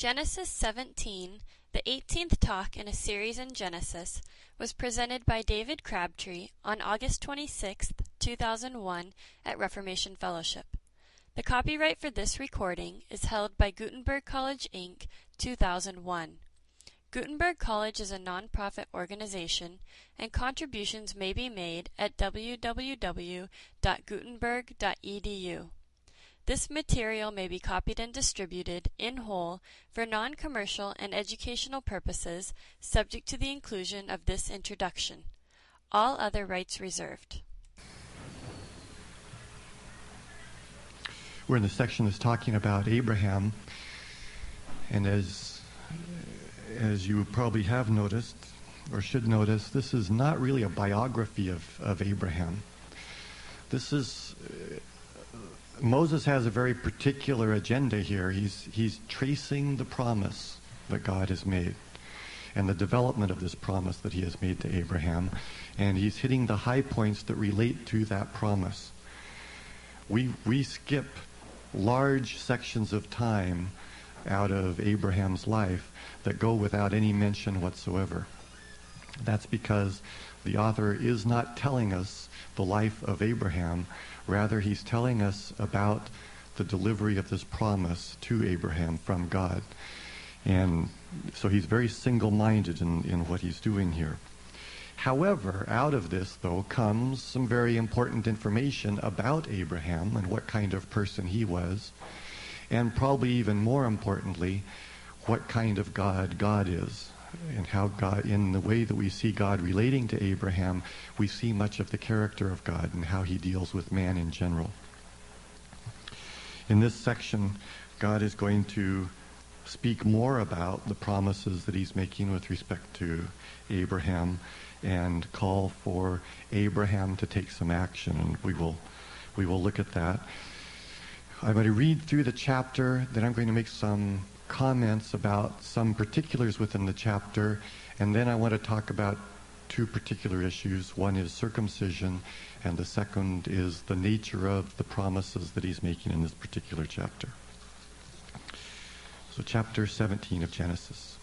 Genesis 17, the 18th talk in a series in Genesis, was presented by David Crabtree on August 26, 2001 at Reformation Fellowship. The copyright for this recording is held by Gutenberg College, Inc., 2001. Gutenberg College is a non-profit organization, and contributions may be made at www.gutenberg.edu. This material may be copied and distributed in whole for non-commercial and educational purposes, subject to the inclusion of this introduction. All other rights reserved. We're in the section that's talking about Abraham, and as you probably have noticed, or should notice, this is not really a biography of Abraham. This is... Moses has a very particular agenda here. He's tracing the promise that God has made and the development of this promise that he has made to Abraham, and he's hitting the high points that relate to that promise. We skip large sections of time out of Abraham's life that go without any mention whatsoever. That's because the author is not telling us the life of Abraham. Rather, he's telling us about the delivery of this promise to Abraham from God. And so he's very single-minded in what he's doing here. However, out of this, though, comes some very important information about Abraham and what kind of person he was, and probably even more importantly, what kind of God is. And how God, in the way that we see God relating to Abraham, we see much of the character of God and how he deals with man in general. In this section, God is going to speak more about the promises that he's making with respect to Abraham and call for Abraham to take some action, and we will look at that. I'm going to read through the chapter, then I'm going to make some comments about some particulars within the chapter, and then I want to talk about two particular issues. One is circumcision, and the second is the nature of the promises that he's making in this particular chapter. So chapter 17 of Genesis.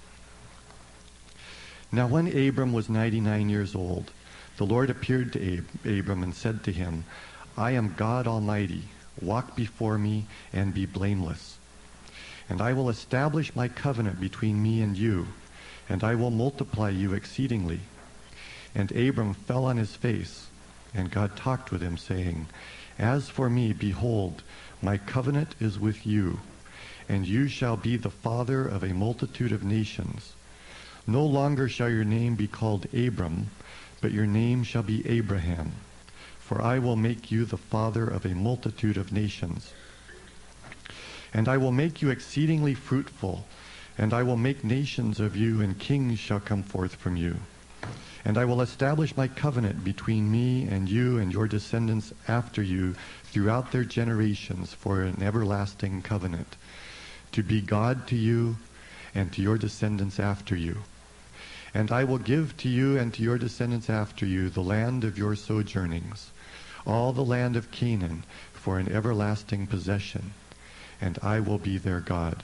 Now when Abram was 99 years old, the Lord appeared to Abram and said to him, I am God Almighty. Walk before me and be blameless. And I will establish my covenant between me and you, and I will multiply you exceedingly. And Abram fell on his face, and God talked with him, saying, As for me, behold, my covenant is with you, and you shall be the father of a multitude of nations. No longer shall your name be called Abram, but your name shall be Abraham, for I will make you the father of a multitude of nations. And I will make you exceedingly fruitful, and I will make nations of you, and kings shall come forth from you. And I will establish my covenant between me and you and your descendants after you throughout their generations for an everlasting covenant, to be God to you and to your descendants after you. And I will give to you and to your descendants after you the land of your sojournings, all the land of Canaan, for an everlasting possession, and I will be their God.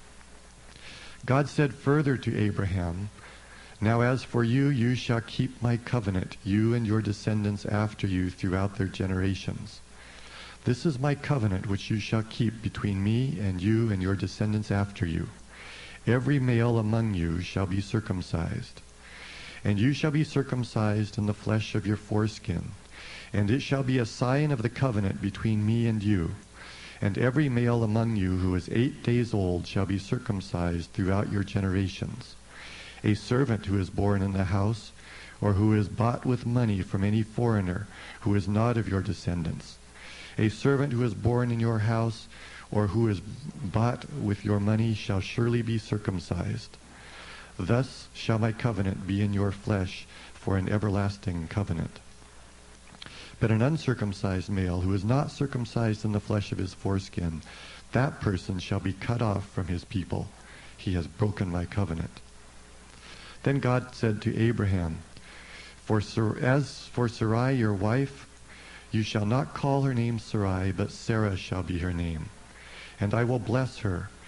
God said further to Abraham, Now as for you, you shall keep my covenant, you and your descendants after you throughout their generations. This is my covenant which you shall keep between me and you and your descendants after you. Every male among you shall be circumcised. And you shall be circumcised in the flesh of your foreskin, and it shall be a sign of the covenant between me and you. And every male among you who is 8 days old shall be circumcised throughout your generations. A servant who is born in the house, or who is bought with money from any foreigner who is not of your descendants. A servant who is born in your house, or who is bought with your money, shall surely be circumcised. Thus shall my covenant be in your flesh for an everlasting covenant. But an uncircumcised male who is not circumcised in the flesh of his foreskin, that person shall be cut off from his people. He has broken my covenant. Then God said to Abraham, As for Sarai your wife, you shall not call her name Sarai, but Sarah shall be her name. And I will bless her,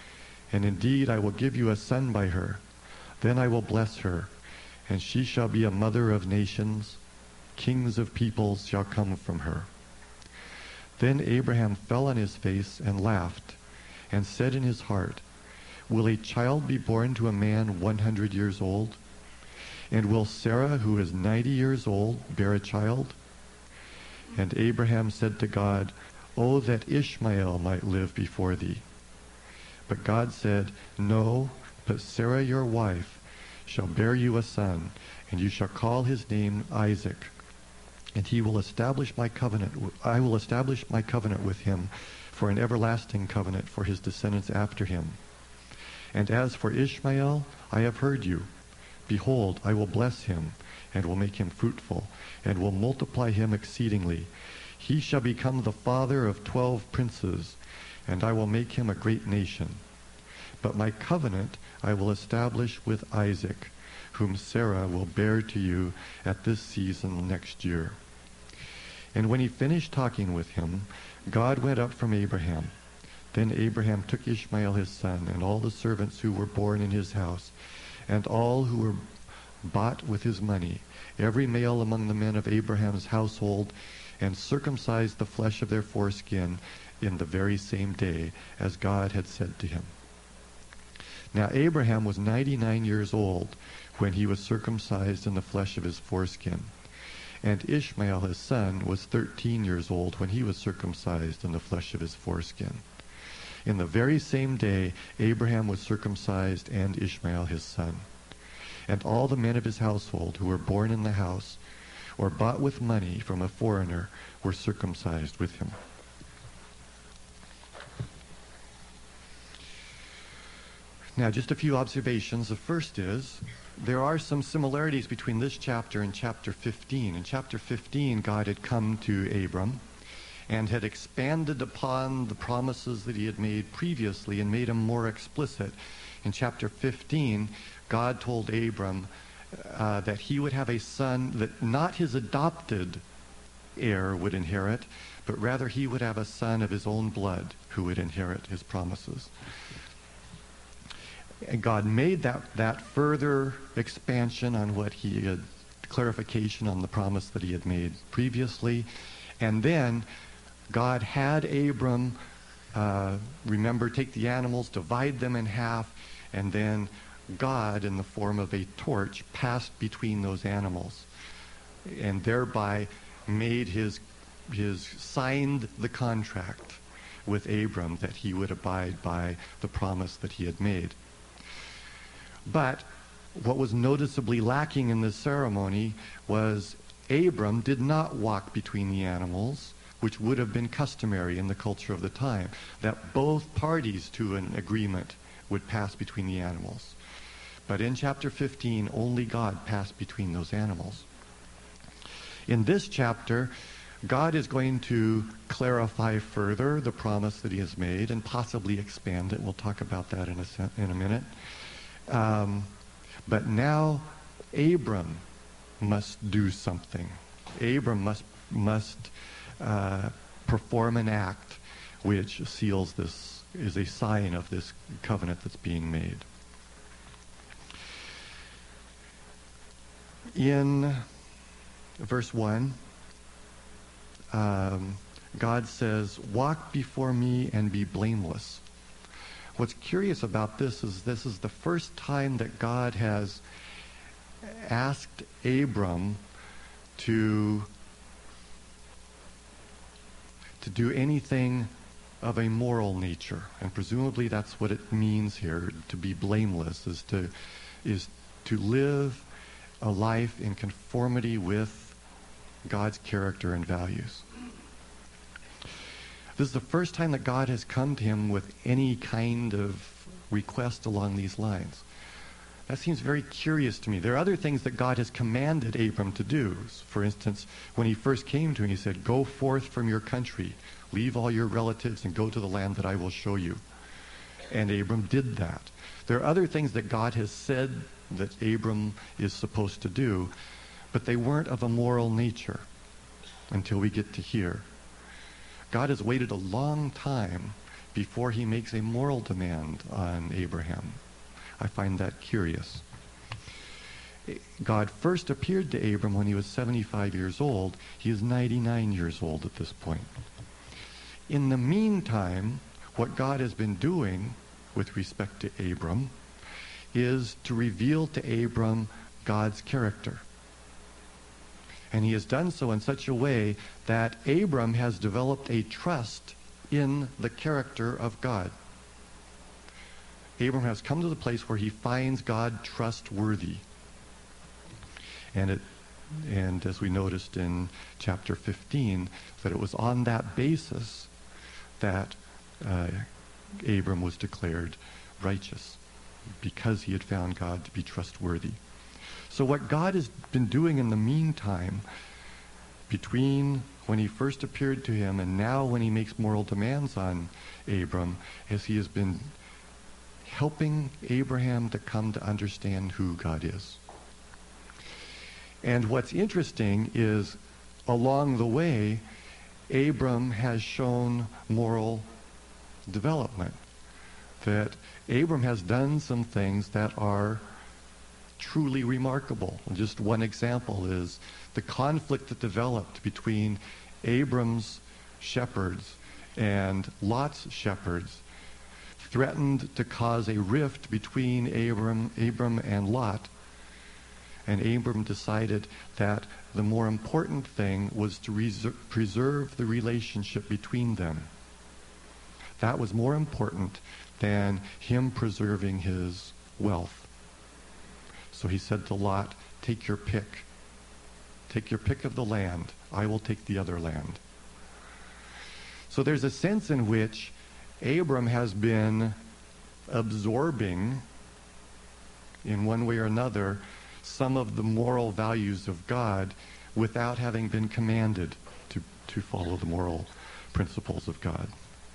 And indeed I will give you a son by her. Then I will bless her, and she shall be a mother of nations. Kings of peoples shall come from her. Then Abraham fell on his face and laughed, and said in his heart, Will a child be born to a man 100 years old? And will Sarah, who is 90 years old, bear a child? And Abraham said to God, Oh, that Ishmael might live before thee. But God said, No, but Sarah your wife shall bear you a son, and you shall call his name Isaac. And he will establish my covenant. I will establish my covenant with him for an everlasting covenant for his descendants after him. And as for Ishmael, I have heard you. Behold, I will bless him, and will make him fruitful, and will multiply him exceedingly. He shall become the father of 12 princes, and I will make him a great nation. But my covenant I will establish with Isaac, whom Sarah will bear to you at this season next year. And when he finished talking with him, God went up from Abraham. Then Abraham took Ishmael his son, and all the servants who were born in his house, and all who were bought with his money, every male among the men of Abraham's household, and circumcised the flesh of their foreskin in the very same day, as God had said to him. Now Abraham was 99 years old when he was circumcised in the flesh of his foreskin. And Ishmael his son was 13 years old when he was circumcised in the flesh of his foreskin. In the very same day Abraham was circumcised, and Ishmael his son. And all the men of his household who were born in the house or bought with money from a foreigner were circumcised with him. Now, just a few observations. The first is, there are some similarities between this chapter and chapter 15. In chapter 15, God had come to Abram and had expanded upon the promises that he had made previously and made them more explicit. In chapter 15, God told Abram that he would have a son that not his adopted heir would inherit, but rather he would have a son of his own blood who would inherit his promises. And God made that further expansion on what he had, clarification on the promise that he had made previously. And then God had Abram, remember, take the animals, divide them in half, and then God, in the form of a torch, passed between those animals, and thereby made signed the contract with Abram that he would abide by the promise that he had made. But what was noticeably lacking in this ceremony was Abram did not walk between the animals, which would have been customary in the culture of the time, that both parties to an agreement would pass between the animals. But in chapter 15, only God passed between those animals. In this chapter, God is going to clarify further the promise that he has made and possibly expand it. We'll talk about that in a minute. But now Abram must do something. Abram must perform an act which seals this, is a sign of this covenant that's being made. In verse 1, God says, "Walk before me and be blameless." What's curious about this is the first time that God has asked Abram to do anything of a moral nature. And presumably that's what it means here, to be blameless, is to live a life in conformity with God's character and values. This is the first time that God has come to him with any kind of request along these lines. That seems very curious to me. There are other things that God has commanded Abram to do. For instance, when he first came to him, he said, "Go forth from your country, leave all your relatives, and go to the land that I will show you." And Abram did that. There are other things that God has said that Abram is supposed to do, but they weren't of a moral nature until we get to here. God has waited a long time before he makes a moral demand on Abraham. I find that curious. God first appeared to Abram when he was 75 years old. He is 99 years old at this point. In the meantime, what God has been doing with respect to Abram is to reveal to Abram God's character. And he has done so in such a way that Abram has developed a trust in the character of God. Abram has come to the place where he finds God trustworthy. And as we noticed in chapter 15, that it was on that basis that Abram was declared righteous, because he had found God to be trustworthy. So what God has been doing in the meantime, between when he first appeared to him and now when he makes moral demands on Abram, is he has been helping Abraham to come to understand who God is. And what's interesting is, along the way, Abram has shown moral development. That Abram has done some things that are truly remarkable. Just one example is the conflict that developed between Abram's shepherds and Lot's shepherds threatened to cause a rift between Abram and Lot. And Abram decided that the more important thing was to preserve the relationship between them. That was more important than him preserving his wealth. So he said to Lot, take your pick. Take your pick of the land. I will take the other land. So there's a sense in which Abram has been absorbing, in one way or another, some of the moral values of God without having been commanded to follow the moral principles of God.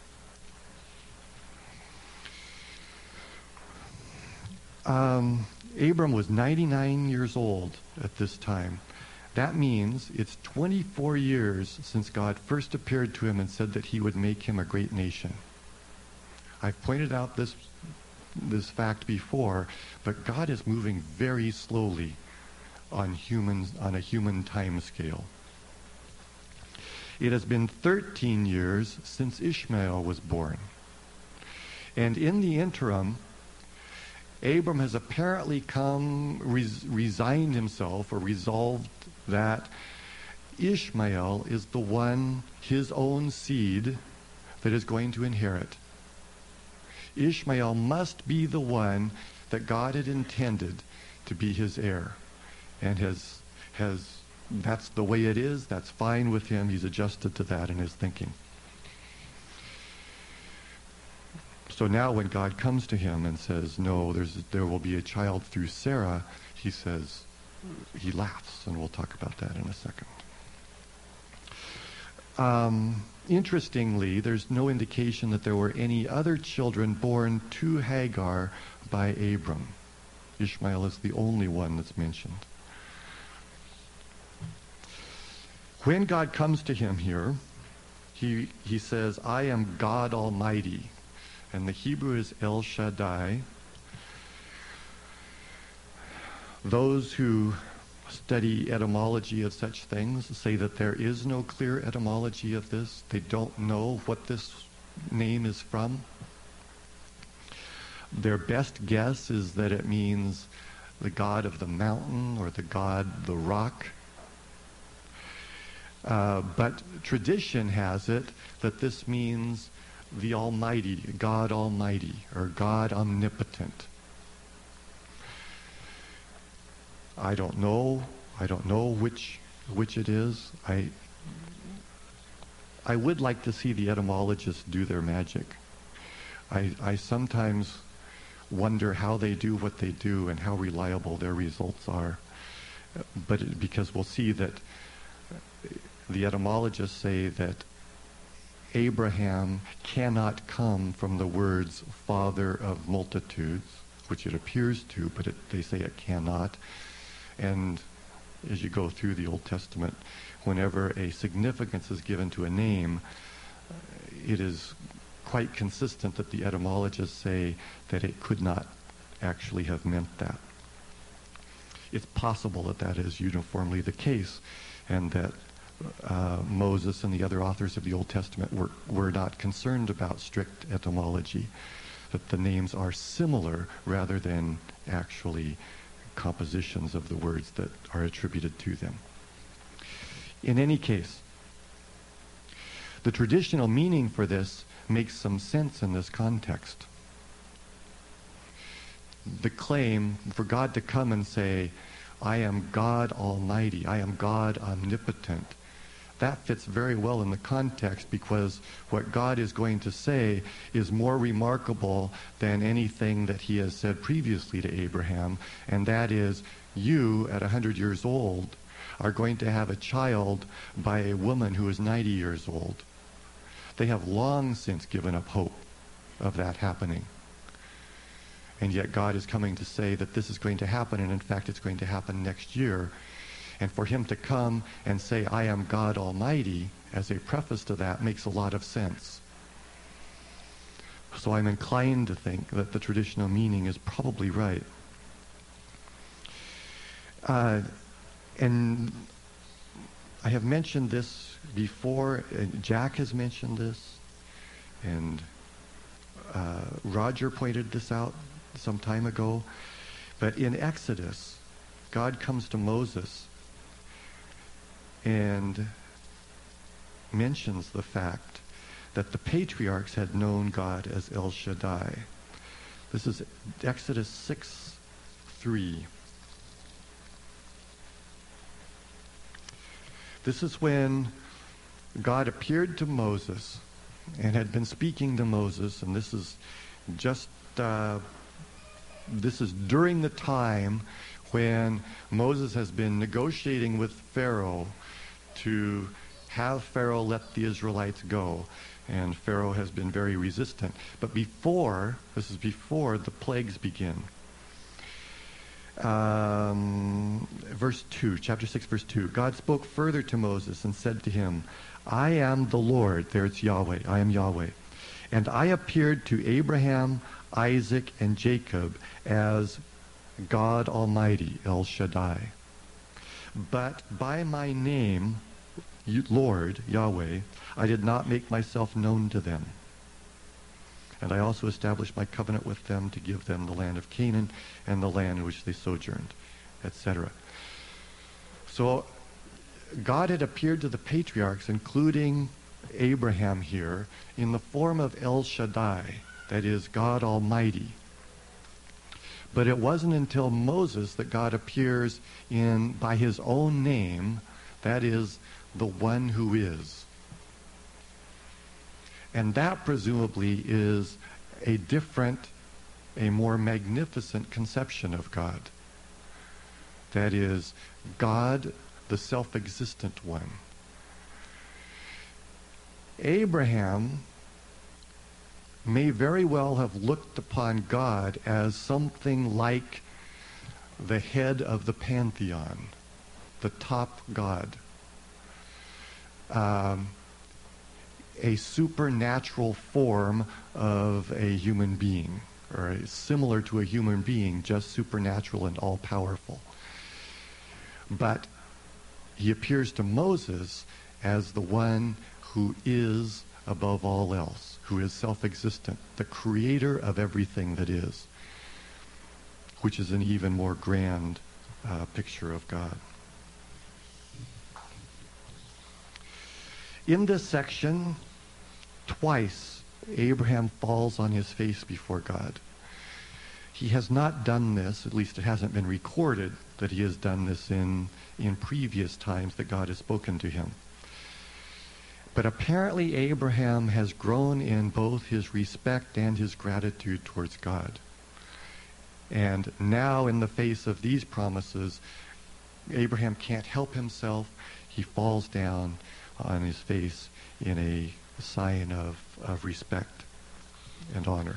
Abram was 99 years old at this time. That means it's 24 years since God first appeared to him and said that he would make him a great nation. I've pointed out this fact before, but God is moving very slowly on a human time scale. It has been 13 years since Ishmael was born. And in the interim, Abram has apparently resigned himself or resolved that Ishmael is the one, his own seed, that is going to inherit. Ishmael must be the one that God had intended to be his heir. And that's the way it is. That's fine with him. He's adjusted to that in his thinking. So now when God comes to him and says, no, there will be a child through Sarah, he laughs, and we'll talk about that in a second. Interestingly, there's no indication that there were any other children born to Hagar by Abram. Ishmael is the only one that's mentioned. When God comes to him here, he says, I am God Almighty. And the Hebrew is El Shaddai. Those who study etymology of such things say that there is no clear etymology of this. They don't know what this name is from. Their best guess is that it means the God of the mountain or the God, the rock. But tradition has it that this means the Almighty, God Almighty, or God Omnipotent. I don't know which it is. I would like to see the etymologists do their magic. I sometimes wonder how they do what they do and how reliable their results are. Because we'll see that the etymologists say that Abraham cannot come from the words father of multitudes, which it appears to, but they say it cannot. And as you go through the Old Testament, whenever a significance is given to a name, it is quite consistent that the etymologists say that it could not actually have meant that. It's possible that that is uniformly the case, and that Moses and the other authors of the Old Testament were not concerned about strict etymology, that the names are similar rather than actually compositions of the words that are attributed to them. In any case, the traditional meaning for this makes some sense in this context. The claim for God to come and say, I am God Almighty, I am God Omnipotent, that fits very well in the context, because what God is going to say is more remarkable than anything that he has said previously to Abraham, and that is, you, at 100 years old, are going to have a child by a woman who is 90 years old. They have long since given up hope of that happening. And yet God is coming to say that this is going to happen, and in fact it's going to happen next year. And for him to come and say, I am God Almighty, as a preface to that, makes a lot of sense. So I'm inclined to think that the traditional meaning is probably right. And I have mentioned this before, and Jack has mentioned this, and Roger pointed this out some time ago. But in Exodus, God comes to Moses and mentions the fact that the patriarchs had known God as El Shaddai. This is Exodus 6:3. This is when God appeared to Moses and had been speaking to Moses, and this is just this is during the time when Moses has been negotiating with Pharaoh to have Pharaoh let the Israelites go, and Pharaoh has been very resistant. But this is before the plagues begin. Verse 2, chapter 6, verse 2. God spoke further to Moses and said to him, I am the Lord. There it's Yahweh. I am Yahweh. And I appeared to Abraham, Isaac, and Jacob as God Almighty, El Shaddai. But by my name, Lord, Yahweh, I did not make myself known to them. And I also established my covenant with them to give them the land of Canaan and the land in which they sojourned, etc. So God had appeared to the patriarchs, including Abraham here, in the form of El Shaddai, that is, God Almighty. But it wasn't until Moses that God appears by his own name, that is, the one who is. And that presumably is a different, a more magnificent conception of God. That is, God, the self-existent one. Abraham may very well have looked upon God as something like the head of the pantheon, the top God. A supernatural form of a human being, or similar to a human being, just supernatural and all-powerful. But he appears to Moses as the one who is above all else, who is self-existent, the creator of everything that is, which is an even more grand picture of God. In this section, twice Abraham falls on his face before God. He has not done this, at least it hasn't been recorded that he has done this in previous times that God has spoken to him. But apparently Abraham has grown in both his respect and his gratitude towards God. And now, in the face of these promises, Abraham can't help himself. He falls down on his face in a sign of respect and honor.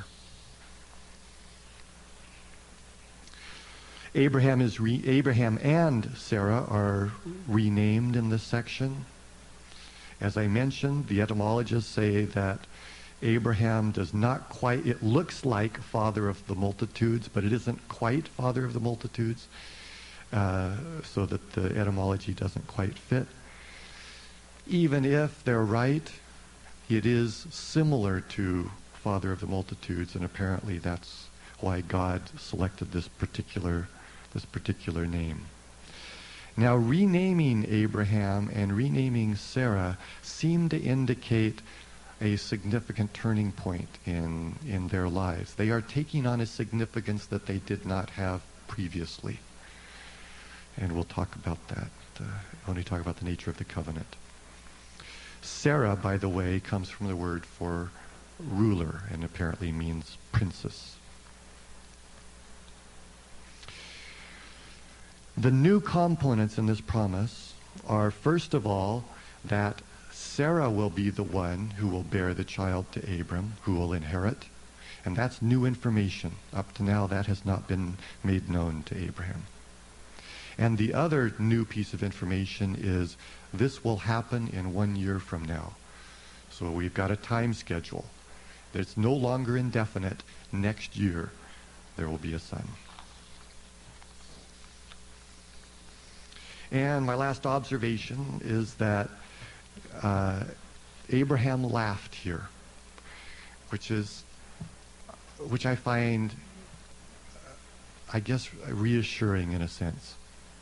Abraham and Sarah are renamed in this section. As I mentioned, the etymologists say that Abraham does not quite, it looks like father of the multitudes, but it isn't quite father of the multitudes, so that the etymology doesn't quite fit. Even if they're right, it is similar to father of the multitudes, and apparently that's why God selected this particular name. Now, renaming Abraham and renaming Sarah seem to indicate a significant turning point in their lives. They are taking on a significance that they did not have previously. And we'll talk about that when we talk about the nature of the covenant. Sarah, by the way, comes from the word for ruler and apparently means princess. The new components in this promise are, first of all, that Sarah will be the one who will bear the child to Abram, who will inherit. And that's new information. Up to now, that has not been made known to Abraham. And the other new piece of information is this will happen in 1 year from now. So we've got a time schedule. It's no longer indefinite. Next year, there will be a son. And my last observation is that Abraham laughed here, which I find, I guess, reassuring in a sense.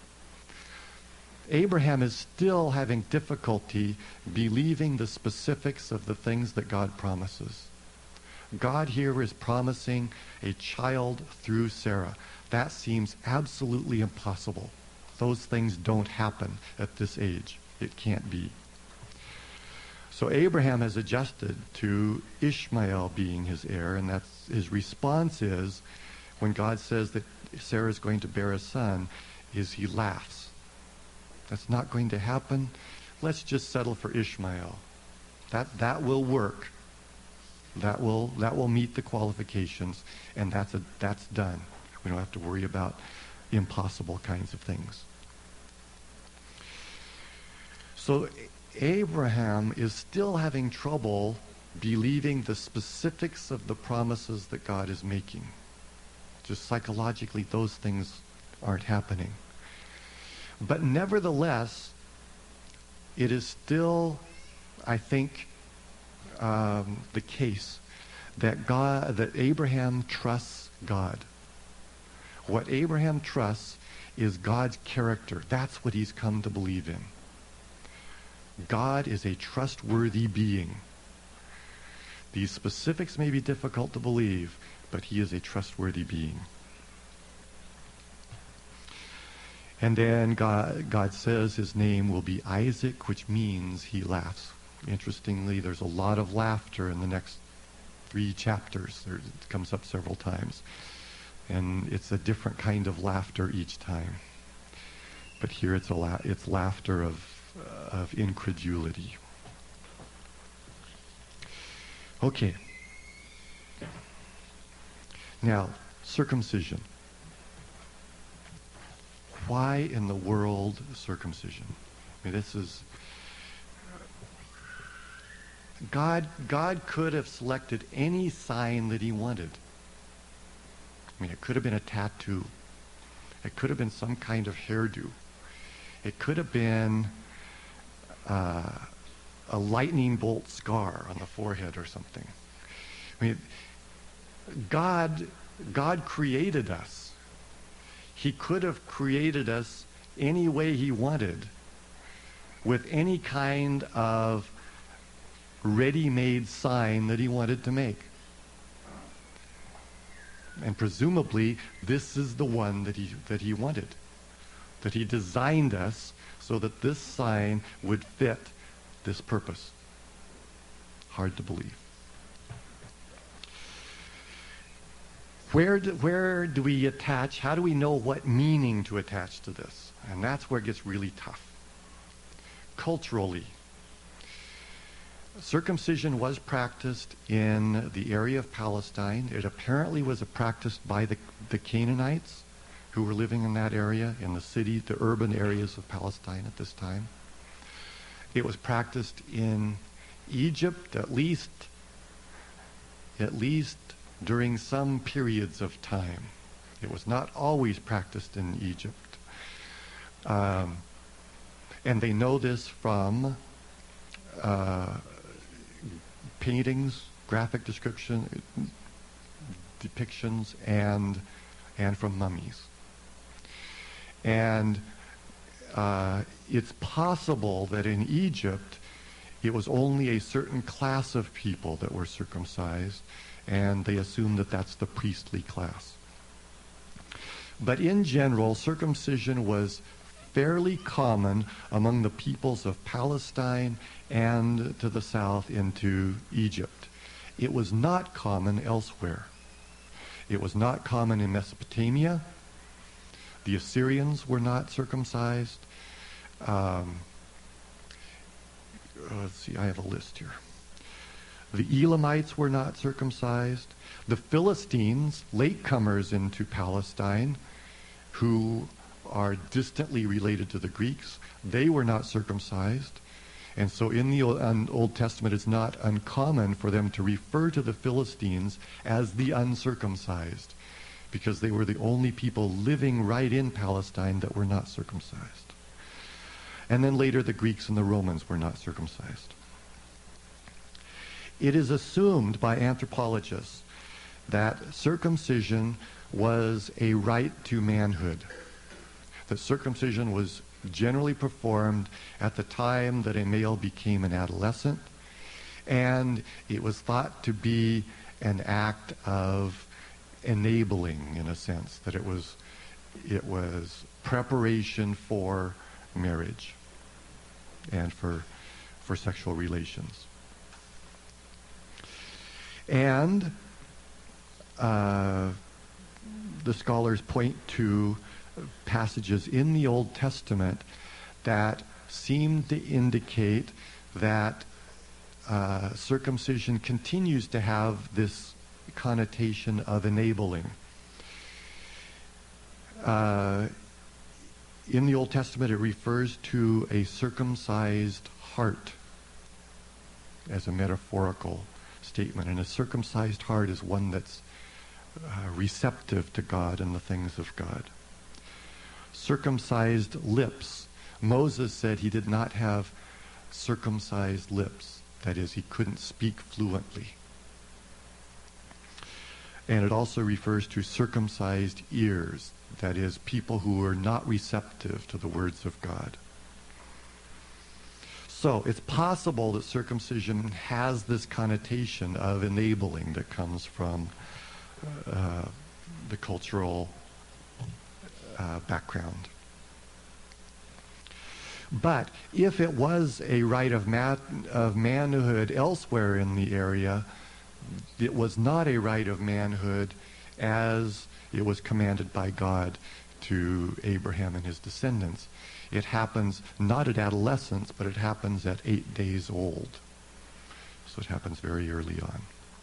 Abraham is still having difficulty believing the specifics of the things that God promises. God here is promising a child through Sarah. That seems absolutely impossible. Those things don't happen at this age. It can't be. So Abraham has adjusted to Ishmael being his heir, and that's his response is, when God says that Sarah is going to bear a son, is he laughs. That's not going to happen. Let's just settle for Ishmael. That will work. That will meet the qualifications, and that's done. We don't have to worry about impossible kinds of things. So Abraham is still having trouble believing the specifics of the promises that God is making. Just psychologically, those things aren't happening. But nevertheless, it is still, I think, the case that Abraham trusts God. What Abraham trusts is God's character. That's what he's come to believe in. God is a trustworthy being. These specifics may be difficult to believe, but he is a trustworthy being. And then God says his name will be Isaac, which means he laughs. Interestingly, there's a lot of laughter in the next 3 chapters. It comes up several times. And it's a different kind of laughter each time. But here it's laughter of incredulity. Okay. Now, circumcision. Why in the world circumcision? I mean, this is... God could have selected any sign that he wanted. I mean, it could have been a tattoo. It could have been some kind of hairdo. It could have been a lightning bolt scar on the forehead or something. I mean, God created us. He could have created us any way he wanted, with any kind of ready-made sign that he wanted to make. And presumably, this is the one that he wanted. That he designed us so that this sign would fit this purpose. Hard to believe. Where do we attach? How do we know what meaning to attach to this? And that's where it gets really tough. Culturally, circumcision was practiced in the area of Palestine. It apparently was practiced by the Canaanites who were living in that area, in the urban areas of Palestine at this time. It was practiced in Egypt, at least at least during some periods of time. It was not always practiced in Egypt. And they know this from paintings, graphic depictions, and from mummies. And it's possible that in Egypt it was only a certain class of people that were circumcised, and they assume that that's the priestly class. But in general, circumcision was fairly common among the peoples of Palestine and to the south into Egypt. It was not common elsewhere. It was not common in Mesopotamia. The Assyrians were not circumcised. Let's see, I have a list here. The Elamites were not circumcised. The Philistines, latecomers into Palestine, who are distantly related to the Greeks, they were not circumcised. And so in the Old Testament, it's not uncommon for them to refer to the Philistines as the uncircumcised, because they were the only people living right in Palestine that were not circumcised. And then later the Greeks and the Romans were not circumcised. It is assumed by anthropologists that circumcision was a right to manhood. That circumcision was generally performed at the time that a male became an adolescent, and it was thought to be an act of enabling, in a sense, that it was preparation for marriage and for sexual relations. And the scholars point to passages in the Old Testament that seem to indicate that circumcision continues to have this connotation of enabling. In the Old Testament, it refers to a circumcised heart as a metaphorical statement, and a circumcised heart is one that's receptive to God and the things of God. Circumcised lips. Moses said he did not have circumcised lips. That is, he couldn't speak fluently. And it also refers to circumcised ears. That is, people who are not receptive to the words of God. So it's possible that circumcision has this connotation of enabling that comes from the cultural background. But if it was a right of manhood elsewhere in the area, it was not a right of manhood as it was commanded by God to Abraham and his descendants. It happens not at adolescence, but it happens at 8 days old. So it happens very early on.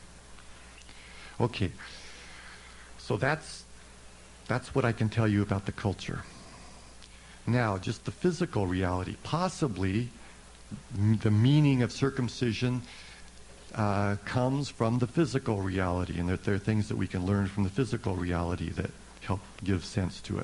Okay, so that's what I can tell you about the culture. Now, just the physical reality. Possibly the meaning of circumcision comes from the physical reality, and that there are things that we can learn from the physical reality that help give sense to it.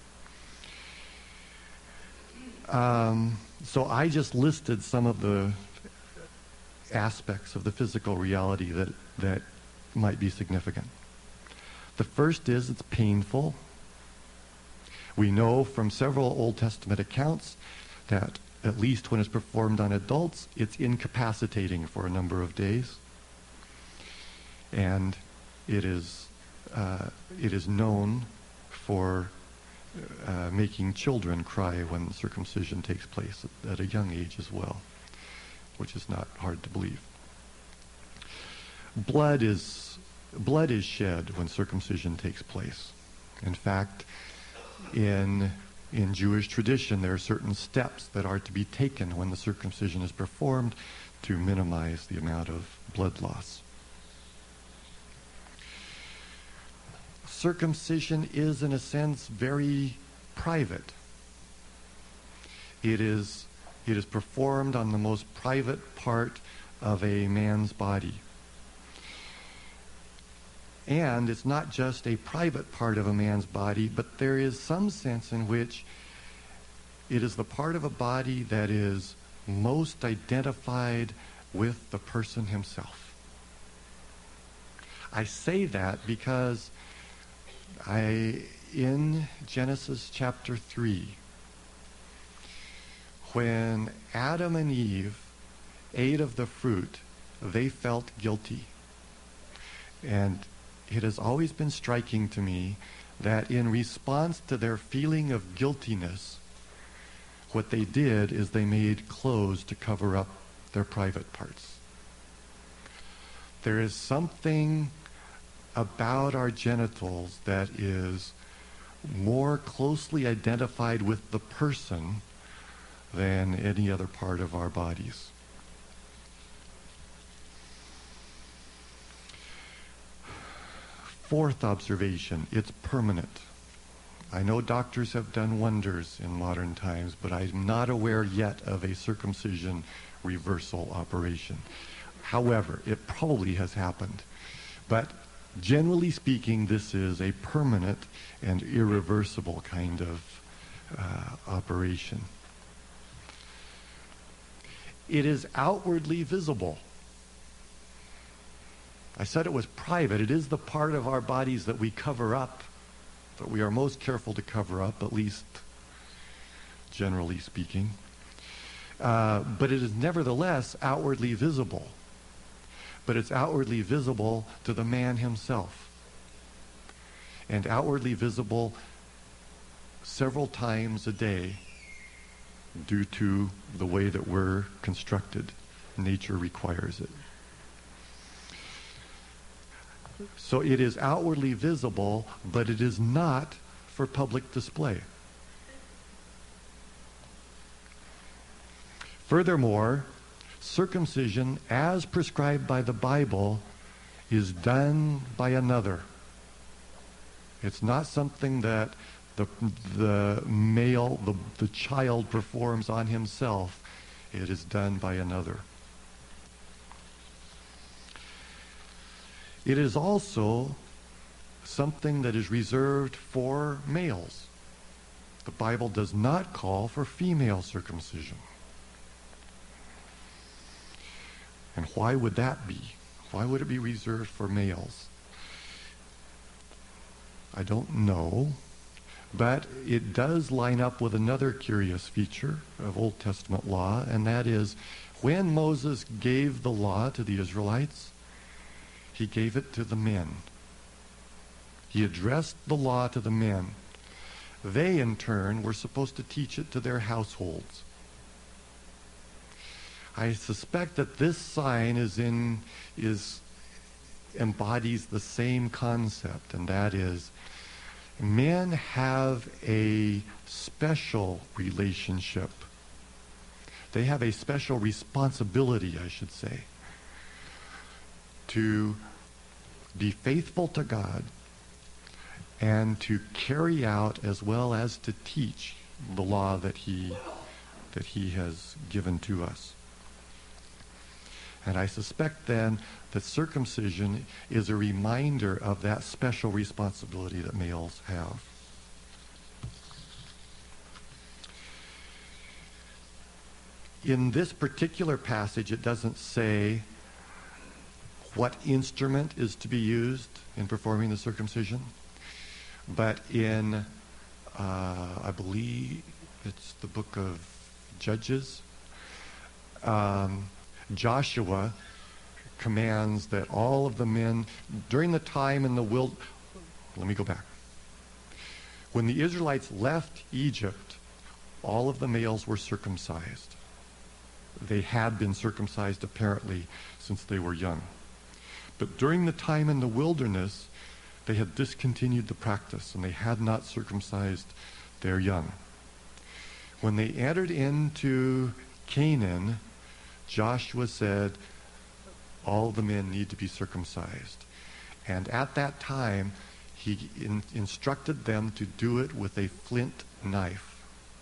So I just listed some of the aspects of the physical reality that might be significant. The first is it's painful. We know from several Old Testament accounts that at least when it's performed on adults, it's incapacitating for a number of days. And it is known for making children cry when circumcision takes place at a young age as well, which is not hard to believe. Blood is shed when circumcision takes place. In fact, in Jewish tradition, there are certain steps that are to be taken when the circumcision is performed to minimize the amount of blood loss. Circumcision is, in a sense, very private. It is performed on the most private part of a man's body. And it's not just a private part of a man's body, but there is some sense in which it is the part of a body that is most identified with the person himself. I say that because in Genesis chapter 3, when Adam and Eve ate of the fruit, they felt guilty. And it has always been striking to me that in response to their feeling of guiltiness, what they did is they made clothes to cover up their private parts. There is something about our genitals that is more closely identified with the person than any other part of our bodies. Fourth observation, it's permanent. I know doctors have done wonders in modern times, but I'm not aware yet of a circumcision reversal operation. However, it probably has happened. But generally speaking, this is a permanent and irreversible kind of operation. It is outwardly visible. I said it was private. It is the part of our bodies that we cover up, that we are most careful to cover up, at least generally speaking. But it is nevertheless outwardly visible. But it's outwardly visible to the man himself. And outwardly visible several times a day due to the way that we're constructed. Nature requires it. So it is outwardly visible, but it is not for public display. Furthermore, circumcision, as prescribed by the Bible, is done by another. It's not something that the male, the child performs on himself. It is done by another. It is also something that is reserved for males. The Bible does not call for female circumcision. And why would that be? Why would it be reserved for males? I don't know, but it does line up with another curious feature of Old Testament law, and that is when Moses gave the law to the Israelites, he gave it to the men. He addressed the law to the men. They, in turn, were supposed to teach it to their households. I suspect that this sign embodies the same concept, and that is, men have a special relationship. They have a special responsibility, I should say, to be faithful to God and to carry out as well as to teach the law that he has given to us. And I suspect then that circumcision is a reminder of that special responsibility that males have. In this particular passage, it doesn't say what instrument is to be used in performing the circumcision. But in, I believe it's the book of Judges, Joshua commands that all of the men, during the time in the wilderness, let me go back. When the Israelites left Egypt, all of the males were circumcised. They had been circumcised apparently since they were young. But during the time in the wilderness, they had discontinued the practice, and they had not circumcised their young. When they entered into Canaan, Joshua said, all the men need to be circumcised. And at that time, he instructed them to do it with a flint knife.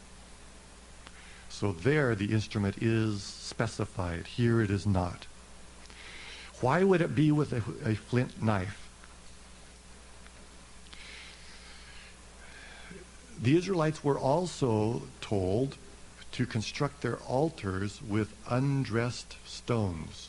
So there the instrument is specified. Here it is not. Why would it be with a flint knife? The Israelites were also told to construct their altars with undressed stones.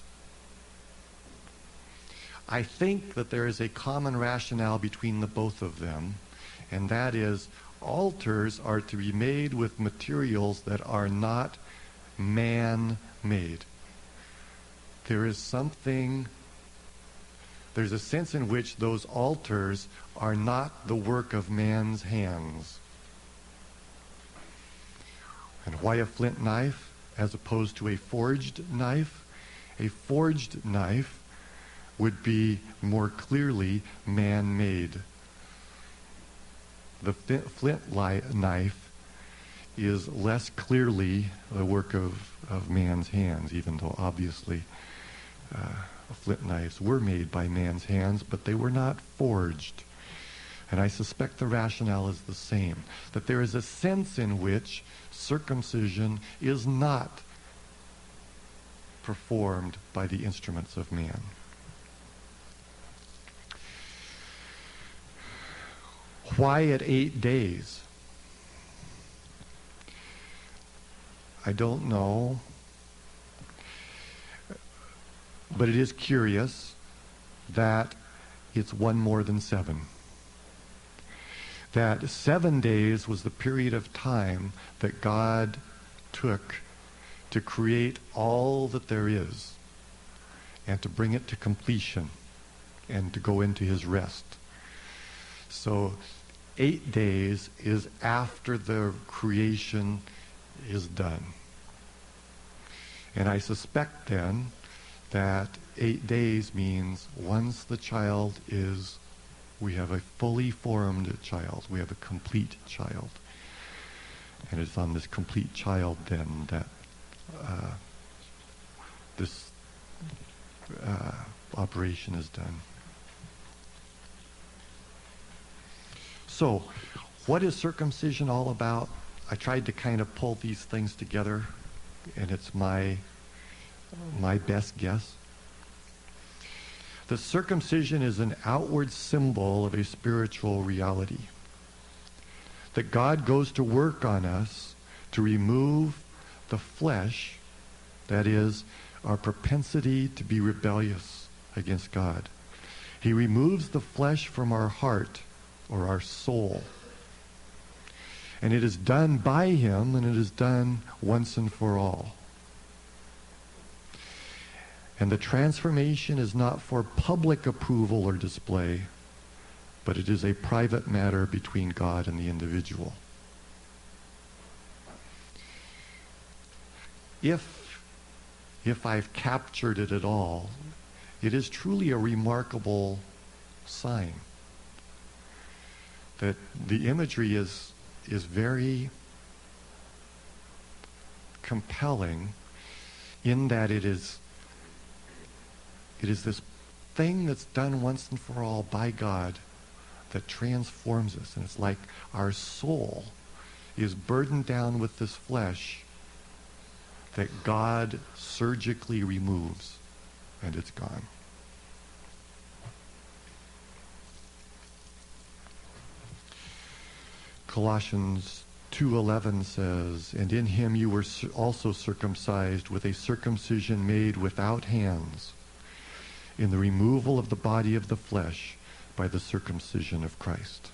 I think that there is a common rationale between the both of them, and that is altars are to be made with materials that are not man-made. There's a sense in which those altars are not the work of man's hands. And why a flint knife as opposed to a forged knife? A forged knife would be more clearly man-made. The flint knife is less clearly the work of man's hands, even though obviously flint knives were made by man's hands, but they were not forged. And I suspect the rationale is the same, that there is a sense in which circumcision is not performed by the instruments of man. Why at 8 days? I don't know. But it is curious that it's one more than 7. That 7 days was the period of time that God took to create all that there is and to bring it to completion and to go into his rest. So 8 days is after the creation is done. And I suspect then that 8 days means once the child is, we have a fully formed child, we have a complete child. And it's on this complete child then that this operation is done. So, what is circumcision all about? I tried to kind of pull these things together, and it's my best guess. The circumcision is an outward symbol of a spiritual reality. That God goes to work on us to remove the flesh, that is, our propensity to be rebellious against God. He removes the flesh from our heart, or our soul. And it is done by him, and it is done once and for all. And the transformation is not for public approval or display, but it is a private matter between God and the individual. If I've captured it at all, it is truly a remarkable sign. That the imagery is very compelling in that it is this thing that's done once and for all by God that transforms us. And it's like our soul is burdened down with this flesh that God surgically removes, and it's gone. Colossians 2:11 says, "And in him you were also circumcised with a circumcision made without hands, in the removal of the body of the flesh by the circumcision of Christ."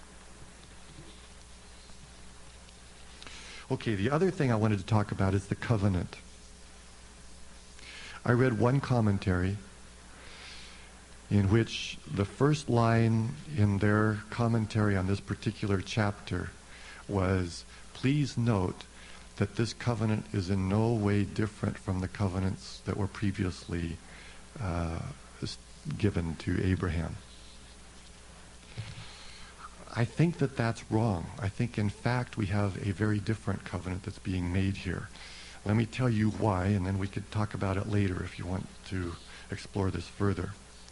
Okay, the other thing I wanted to talk about is the covenant. I read one commentary in which the first line in their commentary on this particular chapter was, "Please note that this covenant is in no way different from the covenants that were previously given to Abraham." I think that that's wrong. I think, in fact, we have a very different covenant that's being made here. Let me tell you why, and then we could talk about it later if you want to explore this further.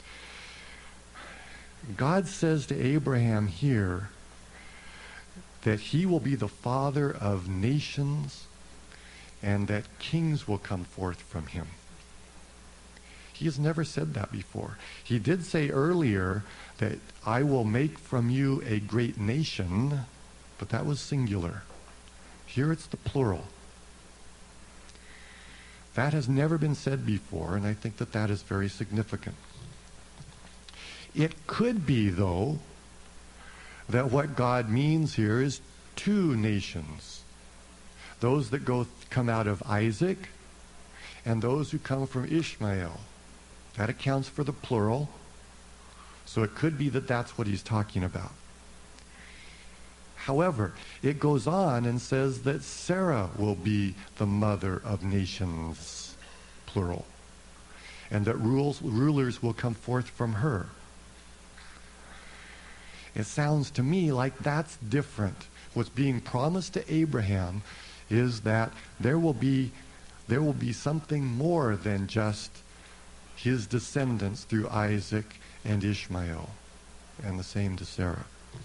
God says to Abraham here that he will be the father of nations and that kings will come forth from him. He has never said that before. He did say earlier that I will make from you a great nation, but that was singular. Here it's the plural. That has never been said before, and I think that that is very significant. It could be, though, that what God means here is two nations. Those that come out of Isaac and those who come from Ishmael. That accounts for the plural. So it could be that that's what he's talking about. However, it goes on and says that Sarah will be the mother of nations, plural, and that rulers will come forth from her. It sounds to me like that's different. What's being promised to Abraham is that there will be something more than just his descendants through Isaac and Ishmael, and the same to Sarah.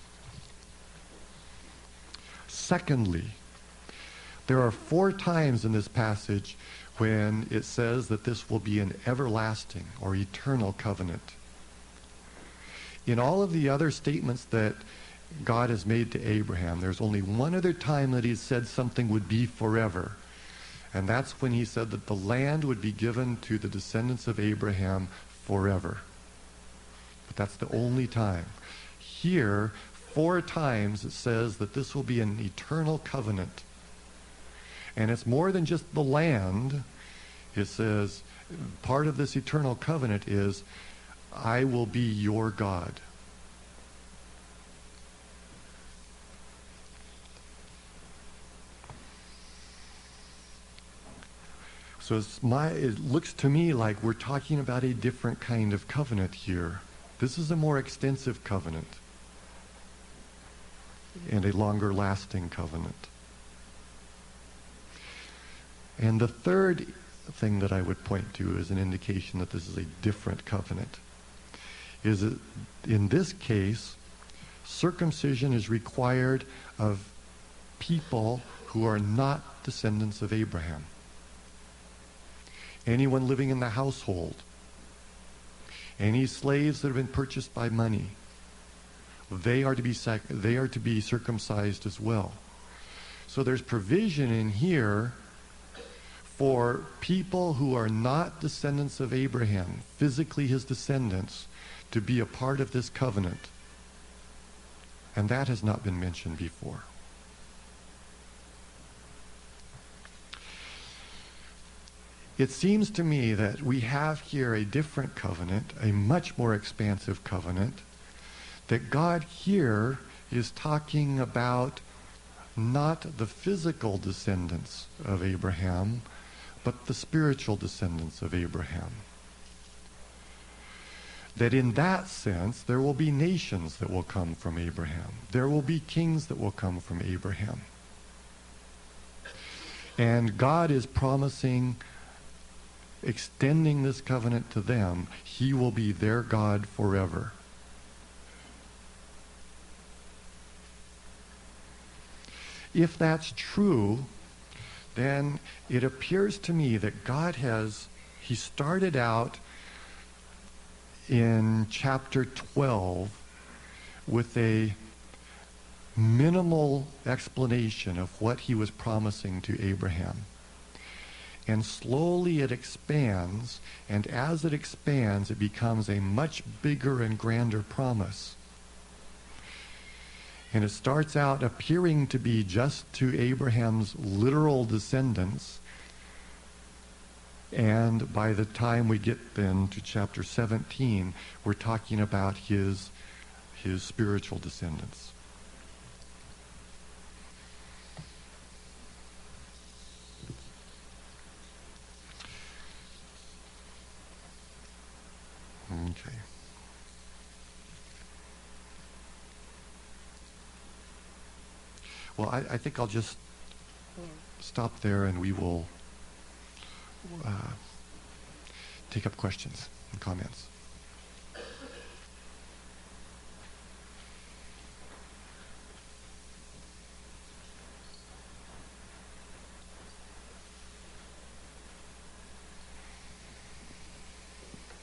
Secondly, there are 4 times in this passage when it says that this will be an everlasting or eternal covenant. In all of the other statements that God has made to Abraham, there's only one other time that he said something would be forever. And that's when he said that the land would be given to the descendants of Abraham forever. But that's the only time. Here, 4 times it says that this will be an eternal covenant. And it's more than just the land. It says part of this eternal covenant is, I will be your God. So it looks to me like we're talking about a different kind of covenant here. This is a more extensive covenant and a longer lasting covenant. And the third thing that I would point to as an indication that this is a different covenant is that in this case, circumcision is required of people who are not descendants of Abraham. Anyone living in the household, any slaves that have been purchased by money, they are to be circumcised as well. So there's provision in here for people who are not descendants of Abraham, physically his descendants, to be a part of this covenant. And that has not been mentioned before. It seems to me that we have here a different covenant, a much more expansive covenant, that God here is talking about not the physical descendants of Abraham, but the spiritual descendants of Abraham. That in that sense, there will be nations that will come from Abraham. There will be kings that will come from Abraham. And God is promising, extending this covenant to them. He will be their God forever. If that's true, then it appears to me that God he started out in chapter 12 with a minimal explanation of what he was promising to Abraham. And slowly it expands, and as it expands, it becomes a much bigger and grander promise. And it starts out appearing to be just to Abraham's literal descendants. And by the time we get then to chapter 17, we're talking about his spiritual descendants. Okay. Well, I think I'll just stop there, and we will take up questions and comments.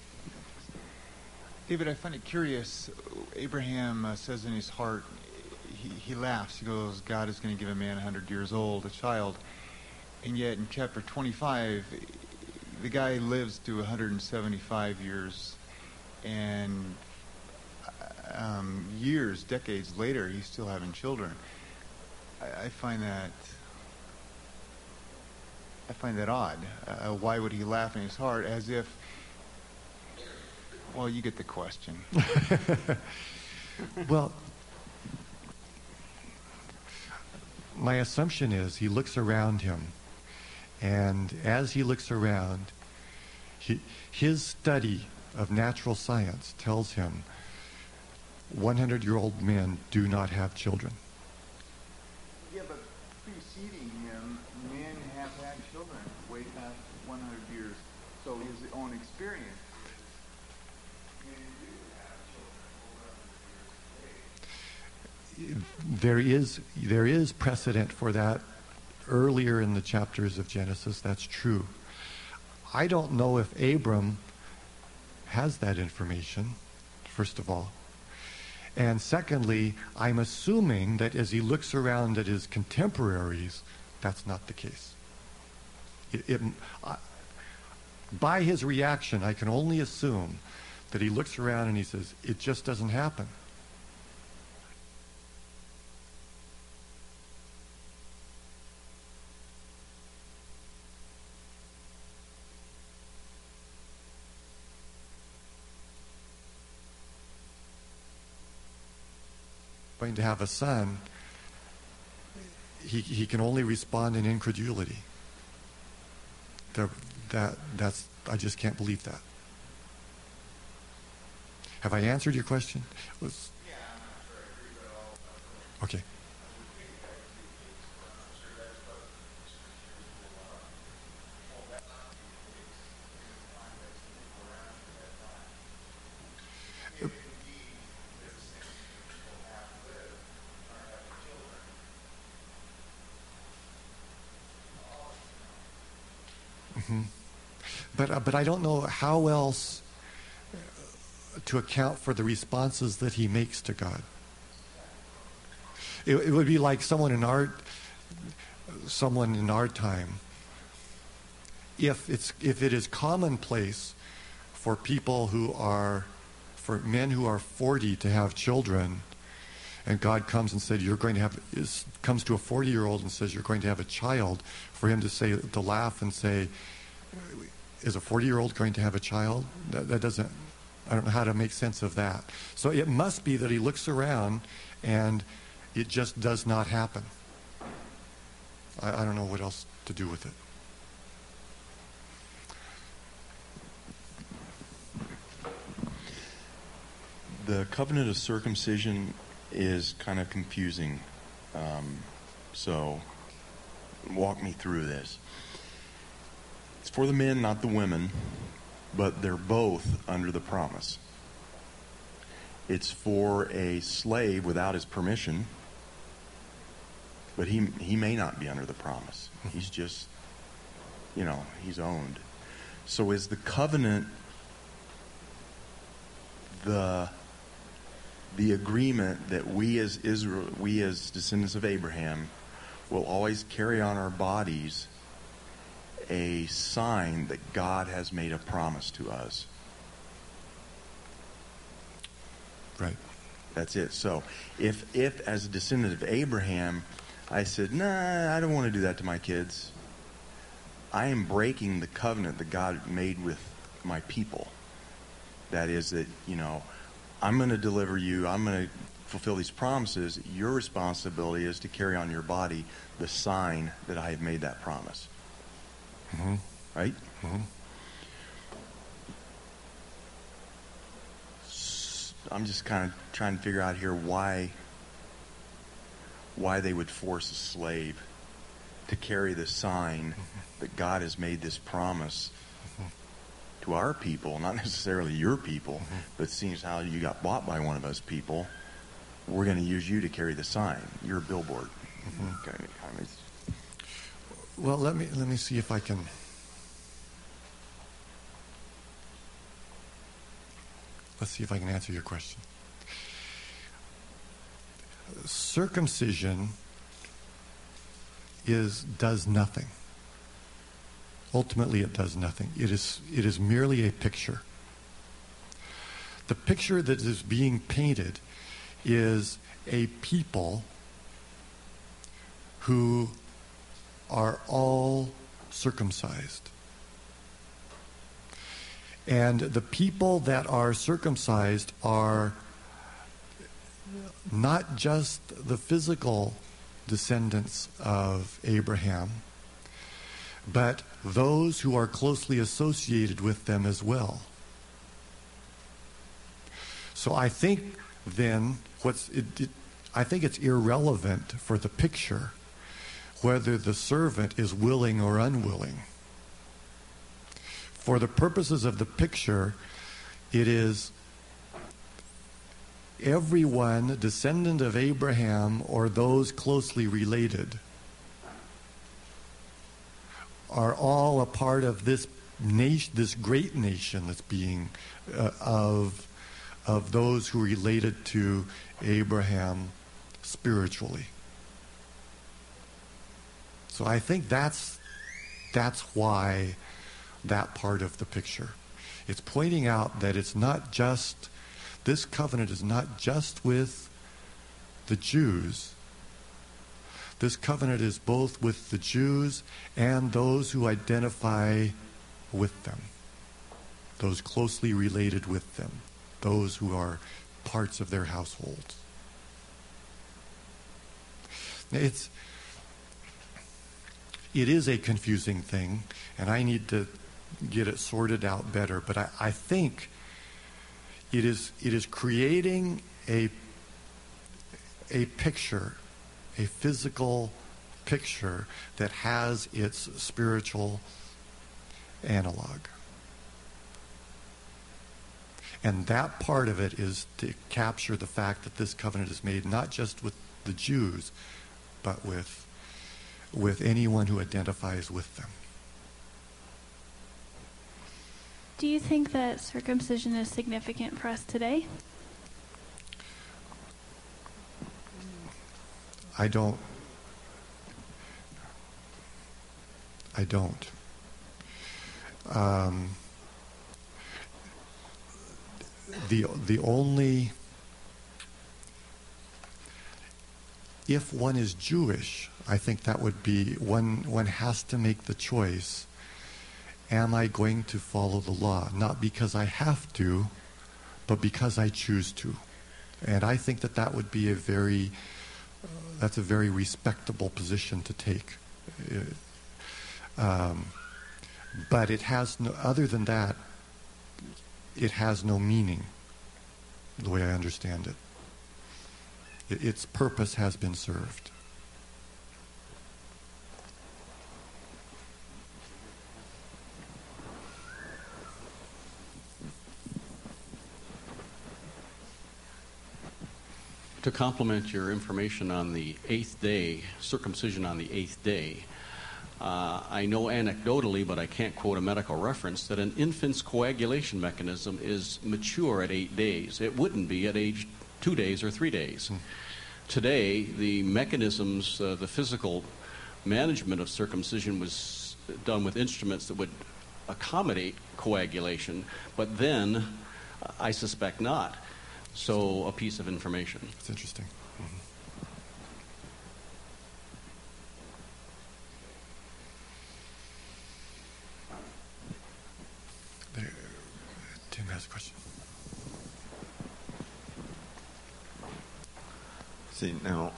David, I find it curious. Abraham says in his heart he laughs. He goes, God is going to give a man 100 years old, a child. And yet in chapter 25, the guy lives to 175 years. And years, decades later, he's still having children. I find that odd. Why would he laugh in his heart as if, well, you get the question. Well, my assumption is he looks around him, and as he looks around, his study of natural science tells him 100-year-old men do not have children. Yeah, but preceding him, men have had children way past 100 years. So his own experience. There is precedent for that earlier in the chapters of Genesis. That's true. I don't know if Abram has that information, first of all. And secondly, I'm assuming that as he looks around at his contemporaries, that's not the case. By his reaction, I can only assume that he looks around and he says, it just doesn't happen. Going to have a son, he can only respond in incredulity. I just can't believe that. Have I answered your question? Yeah, I'm not sure I agree with all. Okay. But I don't know how else to account for the responses that he makes to God. It would be like someone in our time. If it is commonplace for men who are 40 to have children, and God comes and said comes to a 40-year-old and says you're going to have a child, for him to laugh and say, is a 40-year-old going to have a child? That doesn't, I don't know how to make sense of that. So it must be that he looks around and it just does not happen. I don't know what else to do with it. The covenant of circumcision is kind of confusing. So walk me through this. It's for the men, not the women, but they're both under the promise. It's for a slave without his permission, but he may not be under the promise. He's just, he's owned. So is the covenant the agreement that we as Israel, we as descendants of Abraham, will always carry on our bodies a sign that God has made a promise to us? Right. That's it. So if as a descendant of Abraham, I said, nah, I don't want to do that to my kids, I am breaking the covenant that God made with my people. That is that, I'm going to deliver you, I'm going to fulfill these promises. Your responsibility is to carry on your body the sign that I have made that promise. Mm-hmm. Right? Mm-hmm. I'm just kind of trying to figure out here why they would force a slave to carry the sign that God has made this promise to our people, not necessarily your people, but seeing as how you got bought by one of those people, we're going to use you to carry the sign. You're a billboard. Okay. Well, let me see if I can. Let's see if I can answer your question. circumcision does nothing. Ultimately, it does nothing. It is merely a picture. The picture that is being painted is a people who are all circumcised. And the people that are circumcised are not just the physical descendants of Abraham, but those who are closely associated with them as well. So I think then I think it's irrelevant for the picture whether the servant is willing or unwilling. For the purposes of the picture, it is everyone descendant of Abraham or those closely related are all a part of this nation, this great nation that's being of those who related to Abraham spiritually. So I think that's why that part of the picture. It's pointing out that it's not just, this covenant is not just with the Jews. This covenant is both with the Jews and those who identify with them, those closely related with them, those who are parts of their households. It is a confusing thing, and I need to get it sorted out better, but I think it is creating a picture, a physical picture that has its spiritual analog. And that part of it is to capture the fact that this covenant is made not just with the Jews, but with anyone who identifies with them. Do you think that circumcision is significant for us today? I don't. The only, if one is Jewish, I think that would be, one has to make the choice, am I going to follow the law? Not because I have to, but because I choose to. And I think that would be that's a very respectable position to take. But it has no, other than that, it has no meaning, the way I understand it. Its purpose has been served. To complement your information on the 8th day, circumcision on the 8th day, I know anecdotally, but I can't quote a medical reference, that an infant's coagulation mechanism is mature at 8 days. It wouldn't be at age 2 days or 3 days. Today, the mechanisms, the physical management of circumcision was done with instruments that would accommodate coagulation, but then I suspect not. So a piece of information. It's interesting. Tim has a question. See, now,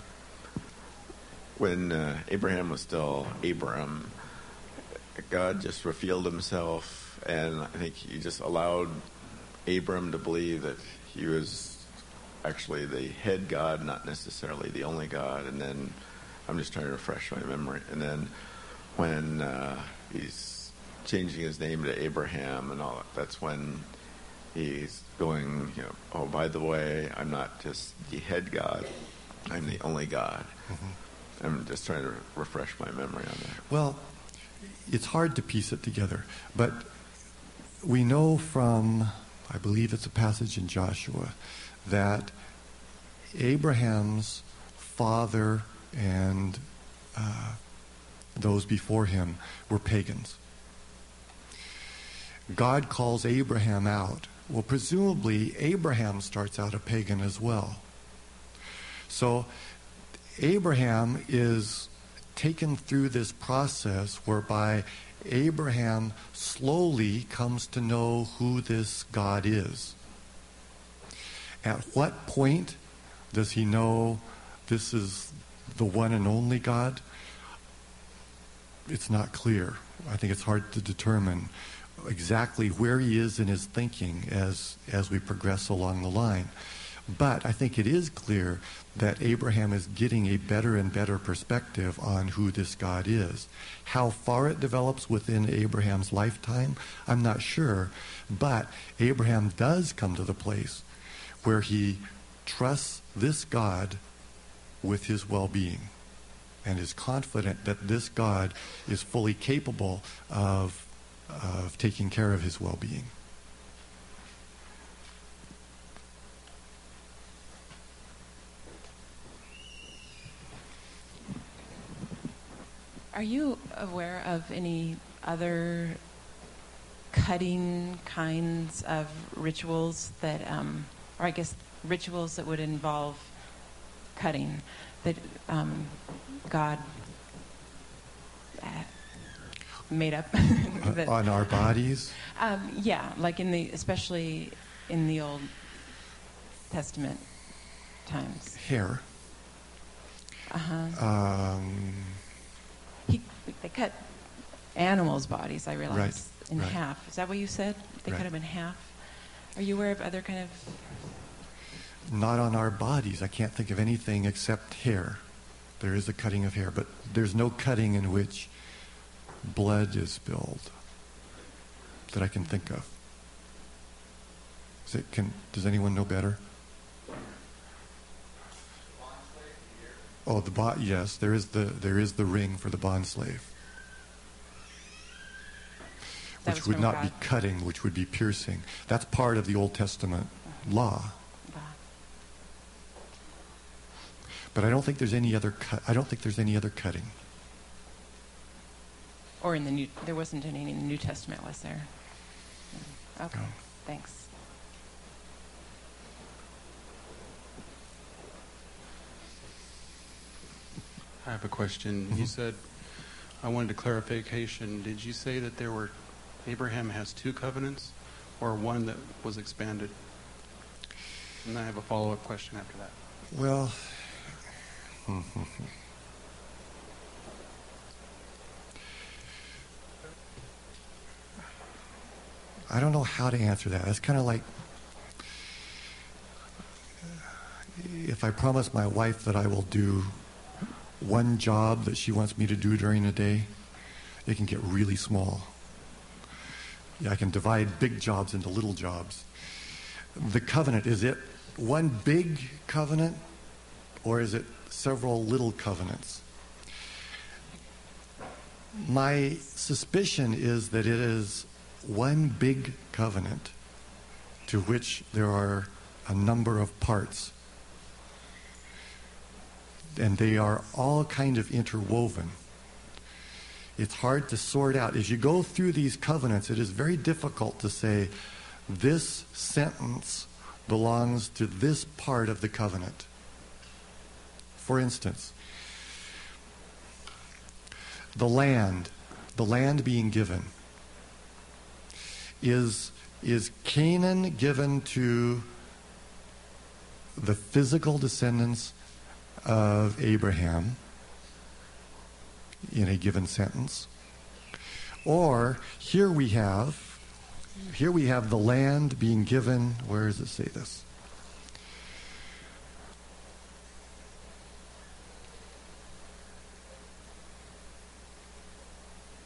when Abraham was still Abram, God just revealed himself, and I think he just allowed Abram to believe that he was actually the head God, not necessarily the only God. And then I'm just trying to refresh my memory. And then when he's changing his name to Abraham and all that, that's when he's going, oh, by the way, I'm not just the head God, I'm the only God. Mm-hmm. I'm just trying to refresh my memory on that. Well, it's hard to piece it together, but we know from, I believe it's a passage in Joshua, that Abraham's father and those before him were pagans. God calls Abraham out. Well, presumably, Abraham starts out a pagan as well. So, Abraham is taken through this process whereby Abraham slowly comes to know who this God is. At what point does he know this is the one and only God? It's not clear. I think it's hard to determine exactly where he is in his thinking as we progress along the line. But I think it is clear that Abraham is getting a better and better perspective on who this God is. How far it develops within Abraham's lifetime, I'm not sure. But Abraham does come to the place where he trusts this God with his well-being and is confident that this God is fully capable of taking care of his well-being. Are you aware of any other cutting kinds of rituals that, or I guess rituals that would involve cutting that God made up? that, on our bodies? Yeah, like especially in the Old Testament times. Hair. They cut animals' bodies, I realize, Right, in right. half. Is that what you said? They Right. cut them in half? Are you aware of other kind of... Not on our bodies. I can't think of anything except hair. There is a cutting of hair, but there's no cutting in which blood is spilled that I can think of. Does anyone know better? Oh, yes, there is the ring for the bond slave, which would not be cutting, which would be piercing. That's part of the Old Testament law. But I don't think there's any other I don't think there's any other cutting. Or in the New... There wasn't any in the New Testament, was there? Okay, No. thanks. I have a question. You said, I wanted a clarification. Did you say that Abraham has two covenants or one that was expanded? And I have a follow-up question after that. Well, I don't know how to answer that. It's kind of like if I promise my wife that I will do one job that she wants me to do during a day, it can get really small. Yeah, I can divide big jobs into little jobs. The covenant, is it one big covenant or is it several little covenants? My suspicion is that it is one big covenant to which there are a number of parts. And they are all kind of interwoven. It's hard to sort out. As you go through these covenants, it is very difficult to say, this sentence belongs to this part of the covenant. For instance, the land being given. Is Canaan given to the physical descendants of Abraham in a given sentence? Or here we have the land being given, where does it say this?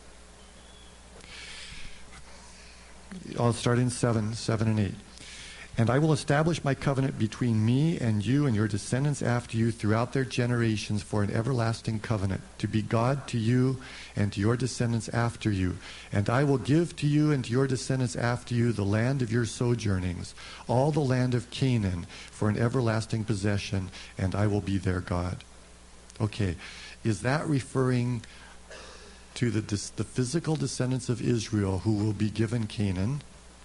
I'll start in 7 and 8. And I will establish my covenant between me and you and your descendants after you throughout their generations for an everlasting covenant, to be God to you and to your descendants after you. And I will give to you and to your descendants after you the land of your sojournings, all the land of Canaan, for an everlasting possession, and I will be their God. Okay, is that referring to the physical descendants of Israel who will be given Canaan?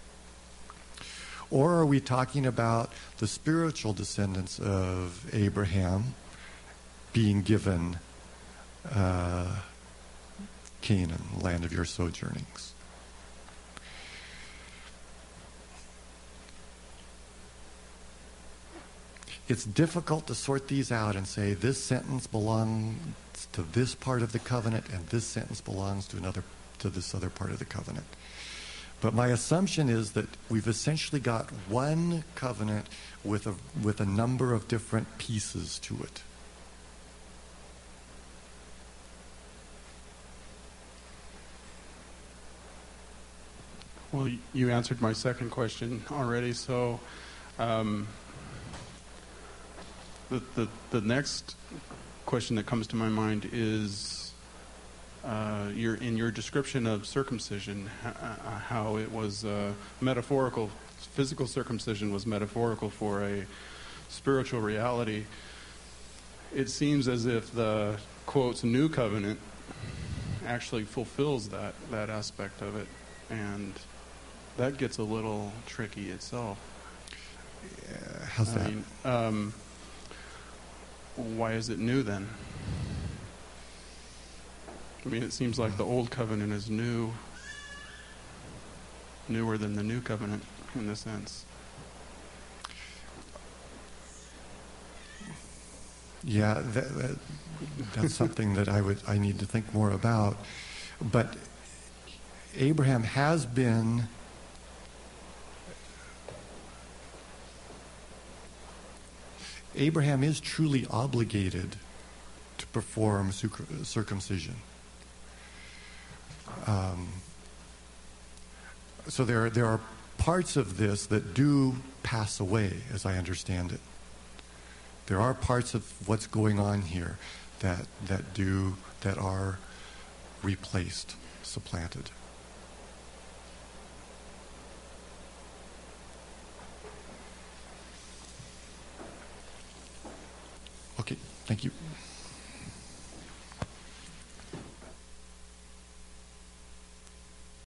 Or are we talking about the spiritual descendants of Abraham being given Canaan, land of your sojournings? It's difficult to sort these out and say this sentence belongs to this part of the covenant and this sentence belongs to this other part of the covenant. But my assumption is that we've essentially got one covenant with a number of different pieces to it. Well, you answered my second question already, so the next question that comes to my mind is in your description of circumcision, how it was metaphorical. Physical circumcision was metaphorical for a spiritual reality. It seems as if the, quotes, new covenant actually fulfills that aspect of it, and that gets a little tricky itself. Yeah, how's that? I mean, why is it new then? I mean, it seems like the old covenant is newer than the new covenant in this sense. Yeah, that's something that I need to think more about. But Abraham is truly obligated to perform circumcision. So there are parts of this that do pass away, as I understand it. There are parts of what's going on here that are replaced, supplanted. Okay, thank you.